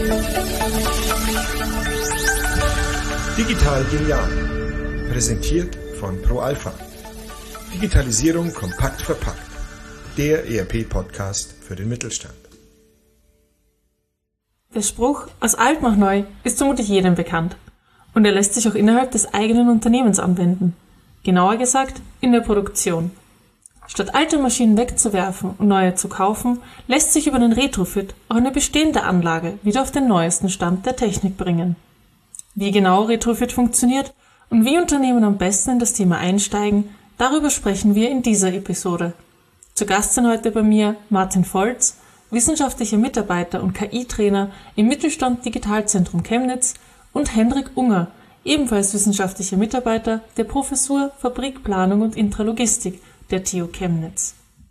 Digital genial. Präsentiert von ProAlpha. Digitalisierung kompakt verpackt. Der ERP-Podcast für den Mittelstand. Der Spruch „aus alt mach neu" ist vermutlich jedem bekannt. Und er lässt sich auch innerhalb des eigenen Unternehmens anwenden. Genauer gesagt, in der Produktion. Statt alte Maschinen wegzuwerfen und neue zu kaufen, lässt sich über den Retrofit auch eine bestehende Anlage wieder auf den neuesten Stand der Technik bringen. Wie genau Retrofit funktioniert und wie Unternehmen am besten in das Thema einsteigen, darüber sprechen wir in dieser Episode. Zu Gast sind heute bei mir Martin Volz, wissenschaftlicher Mitarbeiter und KI-Trainer im Mittelstand Digitalzentrum Chemnitz, und Hendrik Unger, ebenfalls wissenschaftlicher Mitarbeiter der Professur Fabrikplanung und Intralogistik der TU Chemnitz.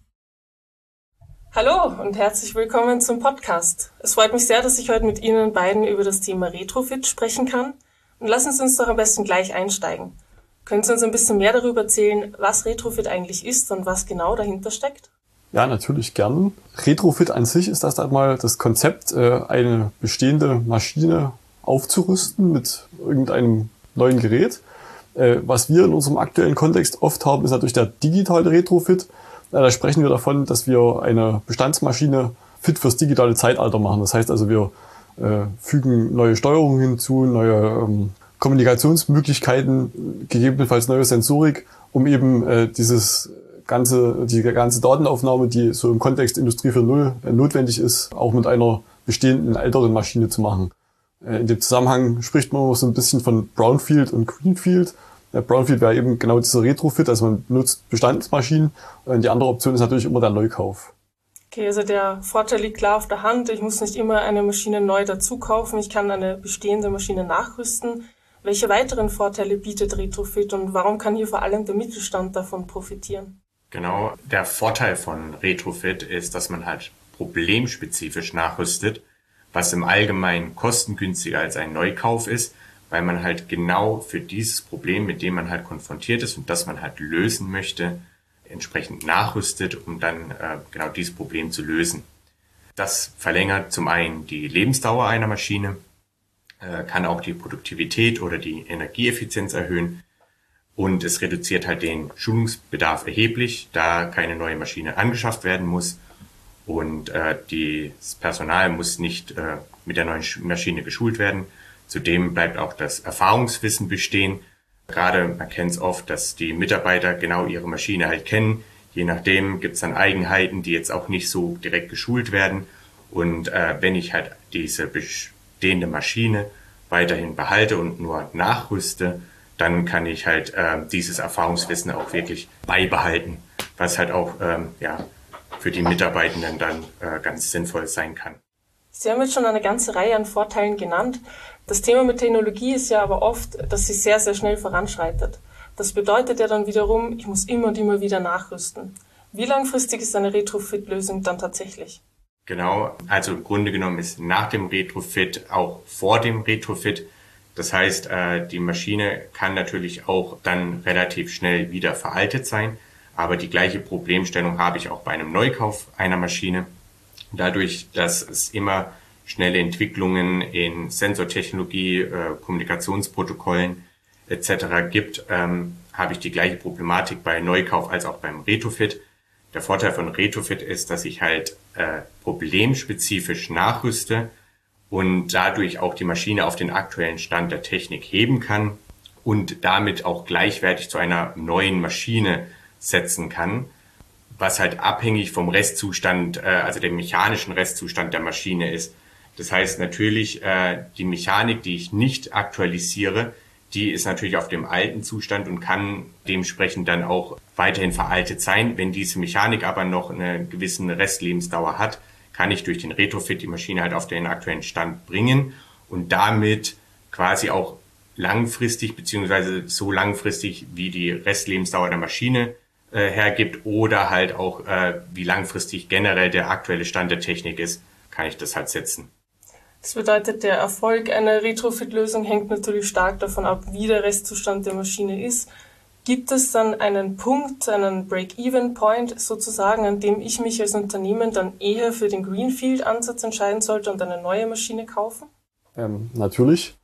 Hallo und herzlich willkommen zum Podcast. Es freut mich sehr, dass ich heute mit Ihnen beiden über das Thema Retrofit sprechen kann. Und lassen Sie uns doch am besten gleich einsteigen. Können Sie uns ein bisschen mehr darüber erzählen, was Retrofit eigentlich ist und was genau dahinter steckt? Ja, natürlich gern. Retrofit an sich ist erst einmal das Konzept, eine bestehende Maschine aufzurüsten mit irgendeinem neuen Gerät. Was wir in unserem aktuellen Kontext oft haben, ist natürlich der digitale Retrofit. Da sprechen wir davon, dass wir eine Bestandsmaschine fit fürs digitale Zeitalter machen. Das heißt also, wir fügen neue Steuerungen hinzu, neue Kommunikationsmöglichkeiten, gegebenenfalls neue Sensorik, um eben die ganze Datenaufnahme, die so im Kontext Industrie 4.0 notwendig ist, auch mit einer bestehenden älteren Maschine zu machen. In dem Zusammenhang spricht man so ein bisschen von Brownfield und Greenfield. Brownfield wäre eben genau dieser Retrofit, also man nutzt Bestandsmaschinen. Und die andere Option ist natürlich immer der Neukauf. Okay, also der Vorteil liegt klar auf der Hand. Ich muss nicht immer eine Maschine neu dazu kaufen. Ich kann eine bestehende Maschine nachrüsten. Welche weiteren Vorteile bietet Retrofit und warum kann hier vor allem der Mittelstand davon profitieren? Genau, der Vorteil von Retrofit ist, dass man halt problemspezifisch nachrüstet, was im Allgemeinen kostengünstiger als ein Neukauf ist, weil man halt genau für dieses Problem, mit dem man halt konfrontiert ist und das man halt lösen möchte, entsprechend nachrüstet, um dann genau dieses Problem zu lösen. Das verlängert zum einen die Lebensdauer einer Maschine, kann auch die Produktivität oder die Energieeffizienz erhöhen und es reduziert halt den Schulungsbedarf erheblich, da keine neue Maschine angeschafft werden muss. Und das Personal muss nicht mit der neuen Maschine geschult werden. Zudem bleibt auch das Erfahrungswissen bestehen. Gerade man kennt es oft, dass die Mitarbeiter genau ihre Maschine halt kennen. Je nachdem gibt es dann Eigenheiten, die jetzt auch nicht so direkt geschult werden. Und wenn ich halt diese bestehende Maschine weiterhin behalte und nur nachrüste, dann kann ich halt dieses Erfahrungswissen auch wirklich beibehalten, was halt auch für die Mitarbeitenden dann ganz sinnvoll sein kann. Sie haben jetzt schon eine ganze Reihe an Vorteilen genannt. Das Thema mit Technologie ist ja aber oft, dass sie sehr, sehr schnell voranschreitet. Das bedeutet ja dann wiederum, ich muss immer und immer wieder nachrüsten. Wie langfristig ist eine Retrofit-Lösung dann tatsächlich? Genau, also im Grunde genommen ist nach dem Retrofit auch vor dem Retrofit. Das heißt, die Maschine kann natürlich auch dann relativ schnell wieder veraltet sein. Aber die gleiche Problemstellung habe ich auch bei einem Neukauf einer Maschine. Dadurch, dass es immer schnelle Entwicklungen in Sensortechnologie, Kommunikationsprotokollen etc. gibt, habe ich die gleiche Problematik bei Neukauf als auch beim Retrofit. Der Vorteil von Retrofit ist, dass ich halt problemspezifisch nachrüste und dadurch auch die Maschine auf den aktuellen Stand der Technik heben kann und damit auch gleichwertig zu einer neuen Maschine setzen kann, was halt abhängig vom Restzustand, also dem mechanischen Restzustand der Maschine ist. Das heißt natürlich, die Mechanik, die ich nicht aktualisiere, die ist natürlich auf dem alten Zustand und kann dementsprechend dann auch weiterhin veraltet sein. Wenn diese Mechanik aber noch eine gewisse Restlebensdauer hat, kann ich durch den Retrofit die Maschine halt auf den aktuellen Stand bringen und damit quasi auch langfristig, beziehungsweise so langfristig, wie die Restlebensdauer der Maschine hergibt oder halt auch, wie langfristig generell der aktuelle Stand der Technik ist, kann ich das halt setzen. Das bedeutet, der Erfolg einer Retrofit-Lösung hängt natürlich stark davon ab, wie der Restzustand der Maschine ist. Gibt es dann einen Punkt, einen Break-Even-Point sozusagen, an dem ich mich als Unternehmen dann eher für den Greenfield-Ansatz entscheiden sollte und eine neue Maschine kaufen? Natürlich.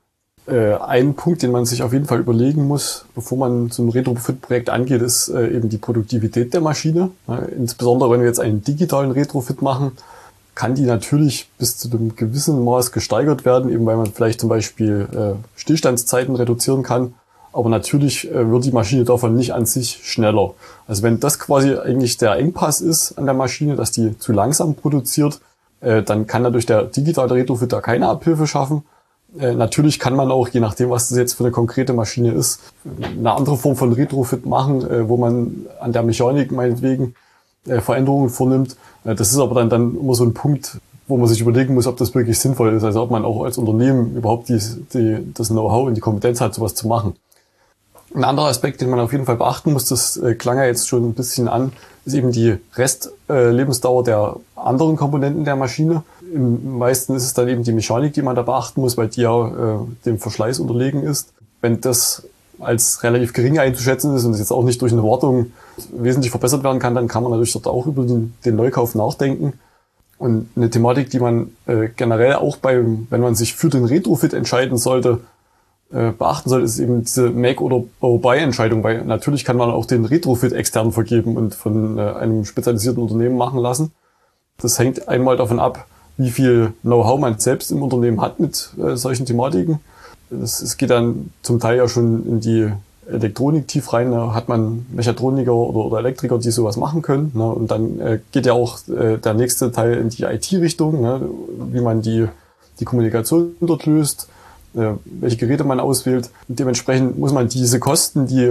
Ein Punkt, den man sich auf jeden Fall überlegen muss, bevor man so ein Retrofit-Projekt angeht, ist eben die Produktivität der Maschine. Insbesondere wenn wir jetzt einen digitalen Retrofit machen, kann die natürlich bis zu einem gewissen Maß gesteigert werden, eben weil man vielleicht zum Beispiel Stillstandszeiten reduzieren kann. Aber natürlich wird die Maschine davon nicht an sich schneller. Also wenn das quasi eigentlich der Engpass ist an der Maschine, dass die zu langsam produziert, dann kann dadurch der digitale Retrofit da keine Abhilfe schaffen. Natürlich kann man auch, je nachdem, was das jetzt für eine konkrete Maschine ist, eine andere Form von Retrofit machen, wo man an der Mechanik meinetwegen Veränderungen vornimmt. Das ist aber dann immer so ein Punkt, wo man sich überlegen muss, ob das wirklich sinnvoll ist. Also ob man auch als Unternehmen überhaupt das Know-how und die Kompetenz hat, sowas zu machen. Ein anderer Aspekt, den man auf jeden Fall beachten muss, das klang ja jetzt schon ein bisschen an, ist eben die Restlebensdauer der anderen Komponenten der Maschine. Im meisten ist es dann eben die Mechanik, die man da beachten muss, weil die ja dem Verschleiß unterlegen ist. Wenn das als relativ gering einzuschätzen ist und es jetzt auch nicht durch eine Wartung wesentlich verbessert werden kann, dann kann man natürlich dort auch über den Neukauf nachdenken. Und eine Thematik, die man generell auch wenn man sich für den Retrofit entscheiden sollte, beachten sollte, ist eben diese Make- oder Bau-Buy-Entscheidung, weil natürlich kann man auch den Retrofit extern vergeben und von einem spezialisierten Unternehmen machen lassen. Das hängt einmal davon ab, wie viel Know-how man selbst im Unternehmen hat mit solchen Thematiken. Es geht dann zum Teil ja schon in die Elektronik tief rein. Da hat man Mechatroniker oder Elektriker, die sowas machen können. Ne? Und dann geht ja auch der nächste Teil in die IT-Richtung, ne? Wie man die Kommunikation dort löst, welche Geräte man auswählt. Und dementsprechend muss man diese Kosten, die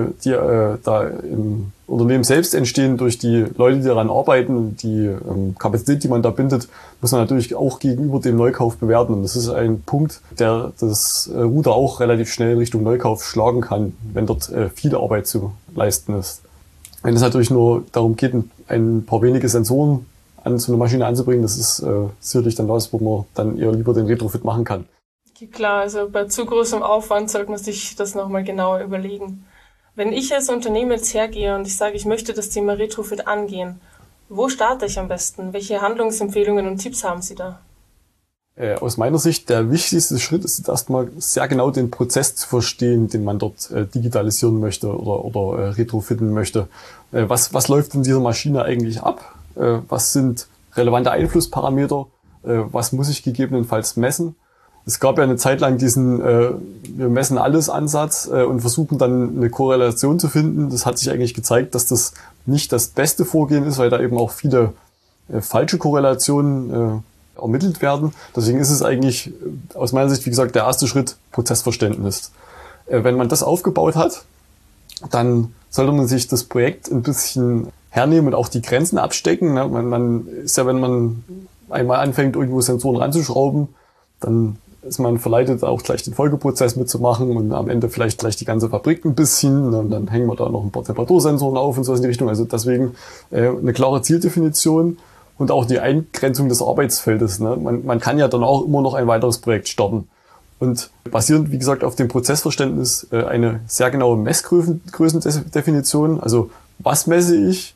da im Unternehmen selbst entstehen, durch die Leute, die daran arbeiten, die Kapazität, die man da bindet, muss man natürlich auch gegenüber dem Neukauf bewerten. Und das ist ein Punkt, der das Ruder auch relativ schnell in Richtung Neukauf schlagen kann, wenn dort viel Arbeit zu leisten ist. Wenn es natürlich nur darum geht, ein paar wenige Sensoren an so eine Maschine anzubringen, das ist sicherlich dann das, wo man dann eher lieber den Retrofit machen kann. Klar, also bei zu großem Aufwand sollte man sich das nochmal genauer überlegen. Wenn ich als Unternehmen jetzt hergehe und ich sage, ich möchte das Thema Retrofit angehen, wo starte ich am besten? Welche Handlungsempfehlungen und Tipps haben Sie da? Aus meiner Sicht, der wichtigste Schritt ist erstmal sehr genau den Prozess zu verstehen, den man dort digitalisieren möchte oder retrofitten möchte. Was läuft in dieser Maschine eigentlich ab? Was sind relevante Einflussparameter? Was muss ich gegebenenfalls messen? Es gab ja eine Zeit lang diesen wir messen alles Ansatz und versuchen dann eine Korrelation zu finden. Das hat sich eigentlich gezeigt, dass das nicht das beste Vorgehen ist, weil da eben auch viele falsche Korrelationen ermittelt werden. Deswegen ist es eigentlich aus meiner Sicht, wie gesagt, der erste Schritt Prozessverständnis. Wenn man das aufgebaut hat, dann sollte man sich das Projekt ein bisschen hernehmen und auch die Grenzen abstecken. Man ist ja, wenn man einmal anfängt, irgendwo Sensoren ranzuschrauben, dann ist man verleitet, auch gleich den Folgeprozess mitzumachen und am Ende vielleicht gleich die ganze Fabrik ein bisschen. Und dann hängen wir da noch ein paar Temperatursensoren auf und so in die Richtung. Also deswegen eine klare Zieldefinition und auch die Eingrenzung des Arbeitsfeldes. Ne? Man kann ja dann auch immer noch ein weiteres Projekt starten. Und basierend, wie gesagt, auf dem Prozessverständnis eine sehr genaue Messgrößendefinition. Also was messe ich?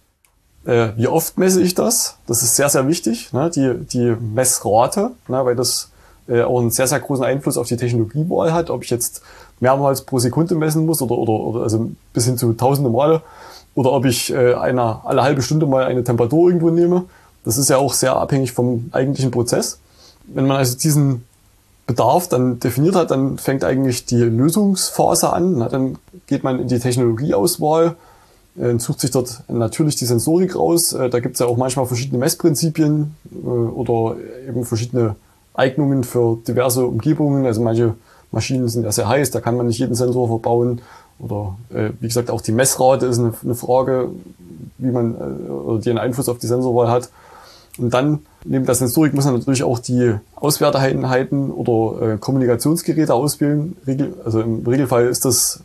Wie oft messe ich das? Das ist sehr, sehr wichtig. Ne? Die Messrate, ne? Weil das auch einen sehr, sehr großen Einfluss auf die Technologiewahl hat, ob ich jetzt mehrmals pro Sekunde messen muss oder also bis hin zu tausende Male oder ob ich alle halbe Stunde mal eine Temperatur irgendwo nehme. Das ist ja auch sehr abhängig vom eigentlichen Prozess. Wenn man also diesen Bedarf dann definiert hat, dann fängt eigentlich die Lösungsphase an. Na, dann geht man in die Technologieauswahl, sucht sich dort natürlich die Sensorik raus. Da gibt es ja auch manchmal verschiedene Messprinzipien oder eben verschiedene Eignungen für diverse Umgebungen. Also manche Maschinen sind ja sehr heiß, da kann man nicht jeden Sensor verbauen. Oder wie gesagt, auch die Messrate ist eine Frage, wie man oder die einen Einfluss auf die Sensorwahl hat. Und dann neben der Sensorik muss man natürlich auch die Auswerteeinheiten oder Kommunikationsgeräte auswählen. Also im Regelfall ist das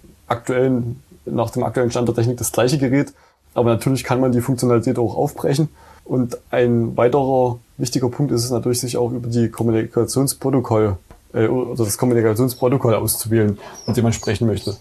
nach dem aktuellen Stand der Technik das gleiche Gerät. Aber natürlich kann man die Funktionalität auch aufbrechen. Und ein weiterer wichtiger Punkt ist es natürlich, sich auch über die Kommunikationsprotokoll oder das Kommunikationsprotokoll auszuwählen, mit dem man sprechen möchte.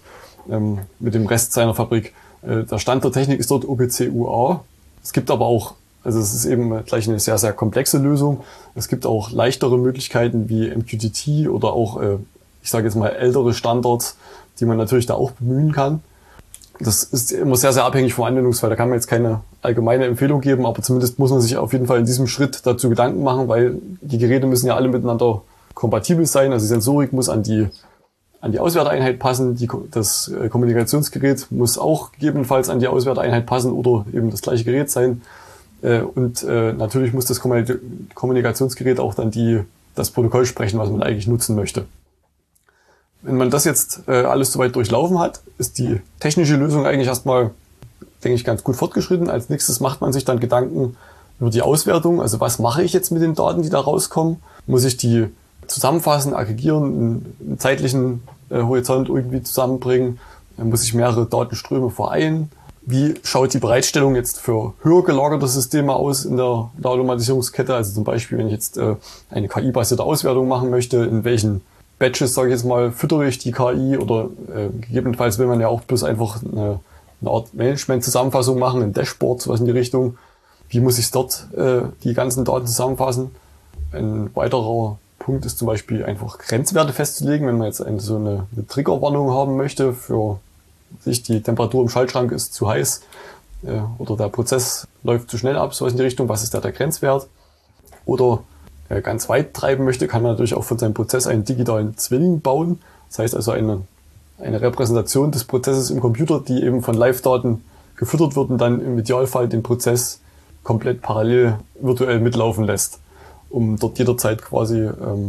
mit dem Rest seiner Fabrik. Der Stand der Technik ist dort OPC UA. Es gibt aber auch, also es ist eben gleich eine sehr, sehr komplexe Lösung. Es gibt auch leichtere Möglichkeiten wie MQTT oder auch, ich sage jetzt mal, ältere Standards, die man natürlich da auch bemühen kann. Das ist immer sehr, sehr abhängig vom Anwendungsfall. Da kann man jetzt keine allgemeine Empfehlung geben, aber zumindest muss man sich auf jeden Fall in diesem Schritt dazu Gedanken machen, weil die Geräte müssen ja alle miteinander kompatibel sein. Also die Sensorik muss an die Auswerteeinheit passen, das Kommunikationsgerät muss auch gegebenenfalls an die Auswerteeinheit passen oder eben das gleiche Gerät sein. Und natürlich muss das Kommunikationsgerät auch dann das Protokoll sprechen, was man eigentlich nutzen möchte. Wenn man das jetzt alles soweit durchlaufen hat, ist die technische Lösung eigentlich erstmal, denke ich, ganz gut fortgeschritten. Als nächstes macht man sich dann Gedanken über die Auswertung. Also was mache ich jetzt mit den Daten, die da rauskommen? Muss ich die zusammenfassen, aggregieren, einen zeitlichen Horizont irgendwie zusammenbringen? Muss ich mehrere Datenströme vereinen? Wie schaut die Bereitstellung jetzt für höher gelagerte Systeme aus in der Automatisierungskette? Also zum Beispiel, wenn ich jetzt eine KI-basierte Auswertung machen möchte, in welchen Batches, sage ich jetzt mal, füttere ich die KI oder gegebenenfalls will man ja auch bloß einfach eine Art Management-Zusammenfassung machen, ein Dashboard, sowas in die Richtung. Wie muss ich dort die ganzen Daten zusammenfassen? Ein weiterer Punkt ist zum Beispiel einfach Grenzwerte festzulegen, wenn man jetzt so eine Triggerwarnung haben möchte für sich, die Temperatur im Schaltschrank ist zu heiß oder der Prozess läuft zu schnell ab, sowas in die Richtung, was ist da der Grenzwert? Oder ganz weit treiben möchte, kann man natürlich auch von seinem Prozess einen digitalen Zwilling bauen. Das heißt also eine Repräsentation des Prozesses im Computer, die eben von Live-Daten gefüttert wird und dann im Idealfall den Prozess komplett parallel virtuell mitlaufen lässt, um dort jederzeit quasi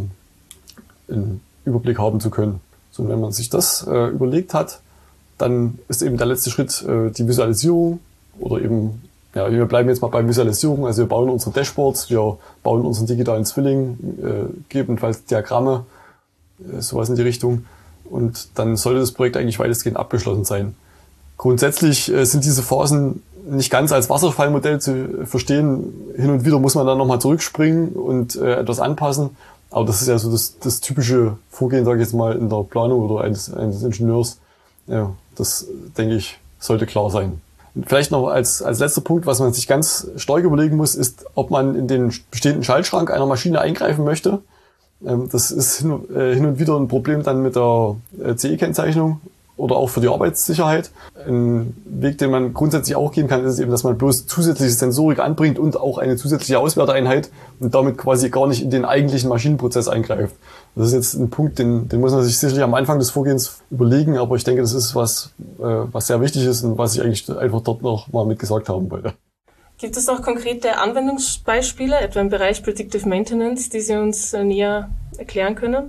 einen Überblick haben zu können. So, und wenn man sich das überlegt hat, dann ist eben der letzte Schritt die Visualisierung oder eben, ja, wir bleiben jetzt mal bei Visualisierung, also wir bauen unsere Dashboards, wir bauen unseren digitalen Zwilling, gegebenenfalls Diagramme, sowas in die Richtung. Und dann sollte das Projekt eigentlich weitestgehend abgeschlossen sein. Grundsätzlich sind diese Phasen nicht ganz als Wasserfallmodell zu verstehen. Hin und wieder muss man dann nochmal zurückspringen und etwas anpassen. Aber das ist ja so das typische Vorgehen, sage ich jetzt mal, in der Planung oder eines Ingenieurs. Ja, das, denke ich, sollte klar sein. Und vielleicht noch als letzter Punkt, was man sich ganz stark überlegen muss, ist, ob man in den bestehenden Schaltschrank einer Maschine eingreifen möchte. Das ist hin und wieder ein Problem dann mit der CE-Kennzeichnung oder auch für die Arbeitssicherheit. Ein Weg, den man grundsätzlich auch gehen kann, ist eben, dass man bloß zusätzliche Sensorik anbringt und auch eine zusätzliche Auswerteeinheit und damit quasi gar nicht in den eigentlichen Maschinenprozess eingreift. Das ist jetzt ein Punkt, den muss man sich sicherlich am Anfang des Vorgehens überlegen, aber ich denke, das ist was sehr wichtig ist und was ich eigentlich einfach dort noch mal mitgesagt haben wollte. Gibt es auch konkrete Anwendungsbeispiele, etwa im Bereich Predictive Maintenance, die Sie uns näher erklären können?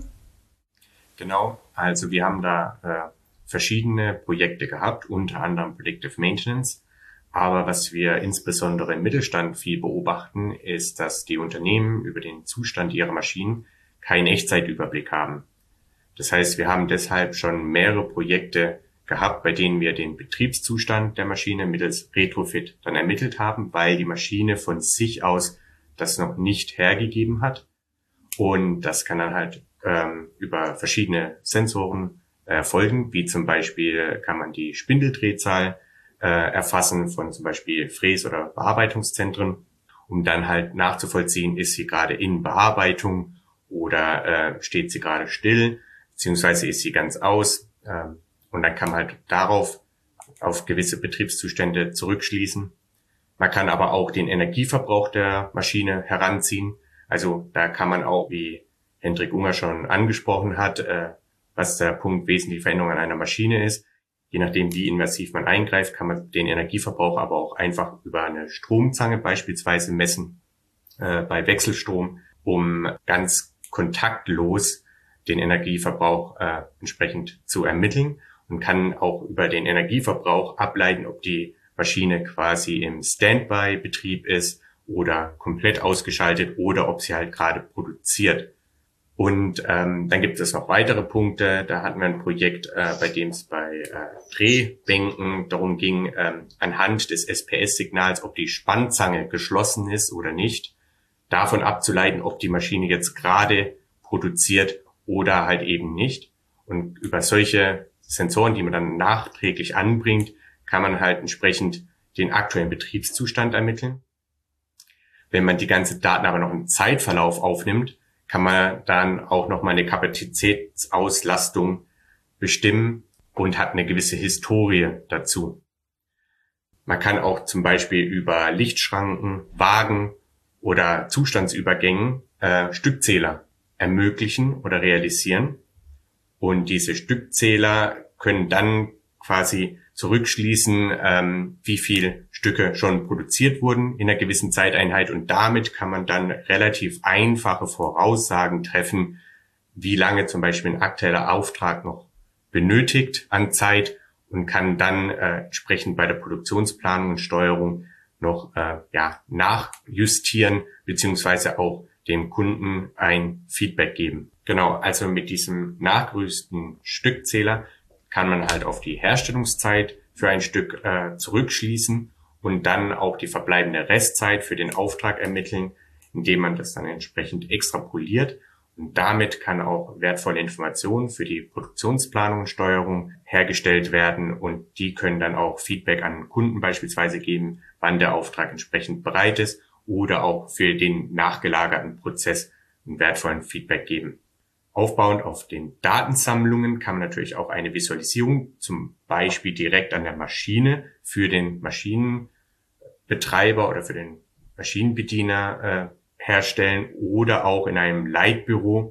Genau, also wir haben da verschiedene Projekte gehabt, unter anderem Predictive Maintenance. Aber was wir insbesondere im Mittelstand viel beobachten, ist, dass die Unternehmen über den Zustand ihrer Maschinen keinen Echtzeitüberblick haben. Das heißt, wir haben deshalb schon mehrere Projekte gehabt, bei denen wir den Betriebszustand der Maschine mittels Retrofit dann ermittelt haben, weil die Maschine von sich aus das noch nicht hergegeben hat. Und das kann dann halt über verschiedene Sensoren erfolgen, wie zum Beispiel kann man die Spindeldrehzahl erfassen von zum Beispiel Fräs- oder Bearbeitungszentren, um dann halt nachzuvollziehen, ist sie gerade in Bearbeitung oder steht sie gerade still, beziehungsweise ist sie ganz aus. Und dann kann man halt darauf auf gewisse Betriebszustände zurückschließen. Man kann aber auch den Energieverbrauch der Maschine heranziehen. Also da kann man auch, wie Hendrik Unger schon angesprochen hat, was der Punkt wesentliche Veränderung an einer Maschine ist. Je nachdem, wie invasiv man eingreift, kann man den Energieverbrauch aber auch einfach über eine Stromzange beispielsweise messen, bei Wechselstrom, um ganz kontaktlos den Energieverbrauch entsprechend zu ermitteln und kann auch über den Energieverbrauch ableiten, ob die Maschine quasi im Standby-Betrieb ist oder komplett ausgeschaltet oder ob sie halt gerade produziert. Und dann gibt es noch weitere Punkte. Da hatten wir ein Projekt, bei dem es bei Drehbänken darum ging, anhand des SPS-Signals, ob die Spannzange geschlossen ist oder nicht, davon abzuleiten, ob die Maschine jetzt gerade produziert oder halt eben nicht. Und über solche Sensoren, die man dann nachträglich anbringt, kann man halt entsprechend den aktuellen Betriebszustand ermitteln. Wenn man die ganzen Daten aber noch im Zeitverlauf aufnimmt, kann man dann auch nochmal eine Kapazitätsauslastung bestimmen und hat eine gewisse Historie dazu. Man kann auch zum Beispiel über Lichtschranken, Wagen oder Zustandsübergängen Stückzähler ermöglichen oder realisieren. Und diese Stückzähler können dann quasi zurückschließen, wie viel Stücke schon produziert wurden in einer gewissen Zeiteinheit. Und damit kann man dann relativ einfache Voraussagen treffen, wie lange zum Beispiel ein aktueller Auftrag noch benötigt an Zeit und kann dann entsprechend bei der Produktionsplanung und Steuerung noch nachjustieren beziehungsweise auch dem Kunden ein Feedback geben. Genau, also mit diesem nachgerüsteten Stückzähler kann man halt auf die Herstellungszeit für ein Stück zurückschließen und dann auch die verbleibende Restzeit für den Auftrag ermitteln, indem man das dann entsprechend extrapoliert. Und damit kann auch wertvolle Informationen für die Produktionsplanung und Steuerung hergestellt werden und die können dann auch Feedback an Kunden beispielsweise geben, wann der Auftrag entsprechend bereit ist oder auch für den nachgelagerten Prozess einen wertvollen Feedback geben. Aufbauend auf den Datensammlungen kann man natürlich auch eine Visualisierung, zum Beispiel direkt an der Maschine für den Maschinenbetreiber oder für den Maschinenbediener herstellen oder auch in einem Leitbüro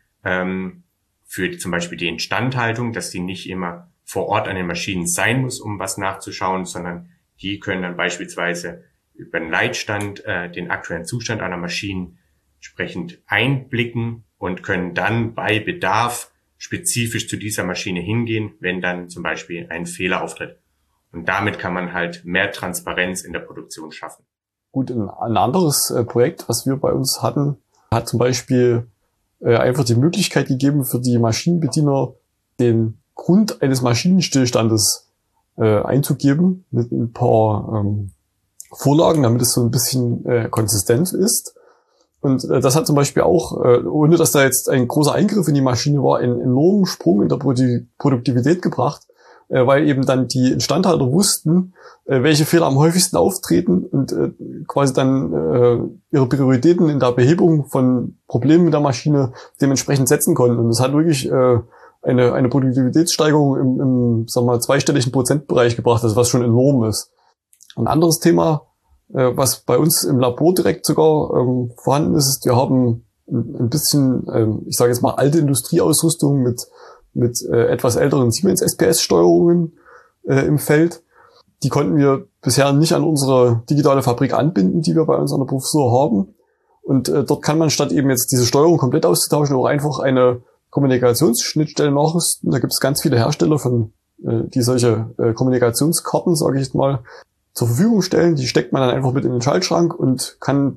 für zum Beispiel die Instandhaltung, dass die nicht immer vor Ort an den Maschinen sein muss, um was nachzuschauen, sondern die können dann beispielsweise über den Leitstand den aktuellen Zustand einer Maschine entsprechend einblicken und können dann bei Bedarf spezifisch zu dieser Maschine hingehen, wenn dann zum Beispiel ein Fehler auftritt. Und damit kann man halt mehr Transparenz in der Produktion schaffen. Gut, ein anderes Projekt, was wir bei uns hatten, hat zum Beispiel einfach die Möglichkeit gegeben, für die Maschinenbediener den Grund eines Maschinenstillstandes einzugeben mit ein paar Vorlagen, damit es so ein bisschen konsistent ist. Und das hat zum Beispiel auch, ohne dass da jetzt ein großer Eingriff in die Maschine war, einen enormen Sprung in der Produktivität gebracht, weil eben dann die Instandhalter wussten, welche Fehler am häufigsten auftreten und quasi dann ihre Prioritäten in der Behebung von Problemen mit der Maschine dementsprechend setzen konnten. Und das hat wirklich eine Produktivitätssteigerung im sagen wir mal, zweistelligen Prozentbereich gebracht, was schon enorm ist. Ein anderes Thema, was bei uns im Labor direkt sogar vorhanden ist, wir haben ein bisschen, ich sage jetzt mal, alte Industrieausrüstung mit etwas älteren Siemens SPS-Steuerungen im Feld. Die konnten wir bisher nicht an unsere digitale Fabrik anbinden, die wir bei uns an der Professur haben. Und dort kann man statt eben jetzt diese Steuerung komplett auszutauschen, auch einfach eine Kommunikationsschnittstelle nachrüsten. Da gibt es ganz viele Hersteller die solche Kommunikationskarten, sage ich jetzt mal, zur Verfügung stellen. Die steckt man dann einfach mit in den Schaltschrank und kann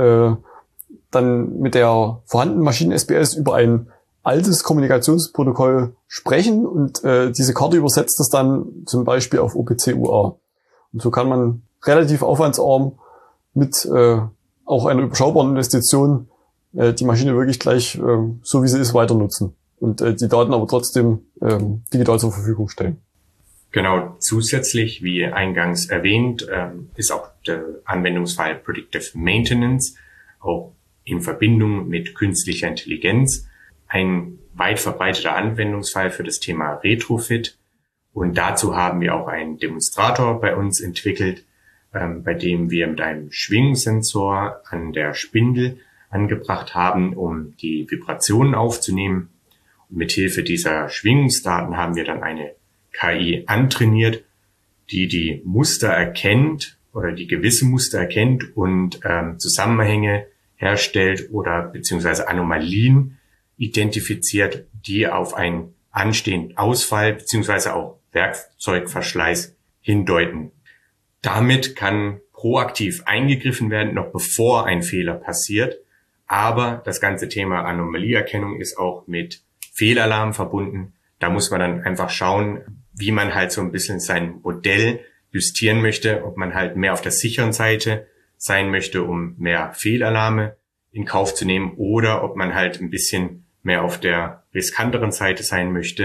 dann mit der vorhandenen Maschinen-SPS über ein altes Kommunikationsprotokoll sprechen und diese Karte übersetzt das dann zum Beispiel auf OPC-UA. Und so kann man relativ aufwandsarm mit auch einer überschaubaren Investition die Maschine wirklich gleich so wie sie ist weiter nutzen und die Daten aber trotzdem digital zur Verfügung stellen. Genau, zusätzlich, wie eingangs erwähnt, ist auch der Anwendungsfall Predictive Maintenance, auch in Verbindung mit künstlicher Intelligenz, ein weit verbreiteter Anwendungsfall für das Thema Retrofit. Und dazu haben wir auch einen Demonstrator bei uns entwickelt, bei dem wir mit einem Schwingungssensor an der Spindel angebracht haben, um die Vibrationen aufzunehmen. Und mithilfe dieser Schwingungsdaten haben wir dann eine KI antrainiert, die Muster erkennt oder die gewisse Muster erkennt und Zusammenhänge herstellt oder beziehungsweise Anomalien identifiziert, die auf einen anstehenden Ausfall beziehungsweise auch Werkzeugverschleiß hindeuten. Damit kann proaktiv eingegriffen werden, noch bevor ein Fehler passiert. Aber das ganze Thema Anomalieerkennung ist auch mit Fehlalarm verbunden. Da muss man dann einfach schauen, wie man halt so ein bisschen sein Modell justieren möchte, ob man halt mehr auf der sicheren Seite sein möchte, um mehr Fehlalarme in Kauf zu nehmen, oder ob man halt ein bisschen mehr auf der riskanteren Seite sein möchte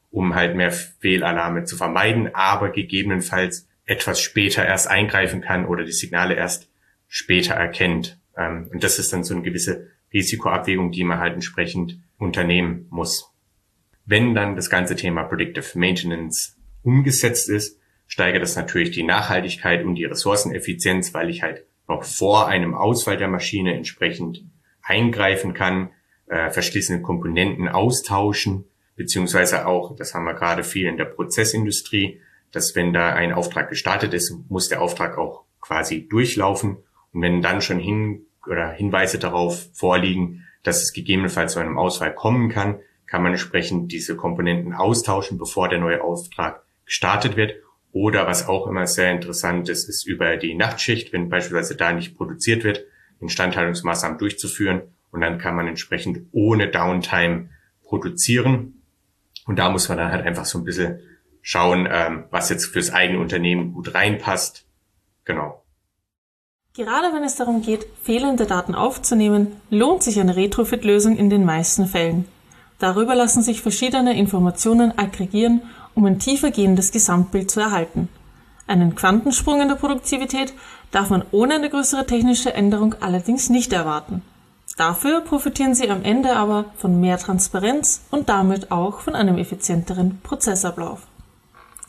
um halt mehr Fehlalarme zu vermeiden, aber gegebenenfalls etwas später erst eingreifen kann oder die Signale erst später erkennt. Und das ist dann so eine gewisse Risikoabwägung, die man halt entsprechend unternehmen muss. Wenn dann das ganze Thema Predictive Maintenance umgesetzt ist, steigert das natürlich die Nachhaltigkeit und die Ressourceneffizienz, weil ich halt noch vor einem Ausfall der Maschine entsprechend eingreifen kann, verschlissene Komponenten austauschen, beziehungsweise auch, das haben wir gerade viel in der Prozessindustrie, dass wenn da ein Auftrag gestartet ist, muss der Auftrag auch quasi durchlaufen. Und wenn dann schon Hinweise darauf vorliegen, dass es gegebenenfalls zu einem Ausfall kommen kann, kann man entsprechend diese Komponenten austauschen, bevor der neue Auftrag gestartet wird. Oder was auch immer sehr interessant ist, ist über die Nachtschicht, wenn beispielsweise da nicht produziert wird, Instandhaltungsmaßnahmen durchzuführen. Und dann kann man entsprechend ohne Downtime produzieren. Und da muss man dann halt einfach so ein bisschen schauen, was jetzt fürs eigene Unternehmen gut reinpasst. Genau. Gerade wenn es darum geht, fehlende Daten aufzunehmen, lohnt sich eine Retrofit-Lösung in den meisten Fällen. Darüber lassen sich verschiedene Informationen aggregieren, um ein tiefergehendes Gesamtbild zu erhalten. Einen Quantensprung in der Produktivität darf man ohne eine größere technische Änderung allerdings nicht erwarten. Dafür profitieren Sie am Ende aber von mehr Transparenz und damit auch von einem effizienteren Prozessablauf.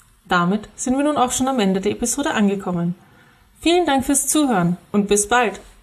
Damit sind wir nun auch schon am Ende der Episode angekommen. Vielen Dank fürs Zuhören und bis bald!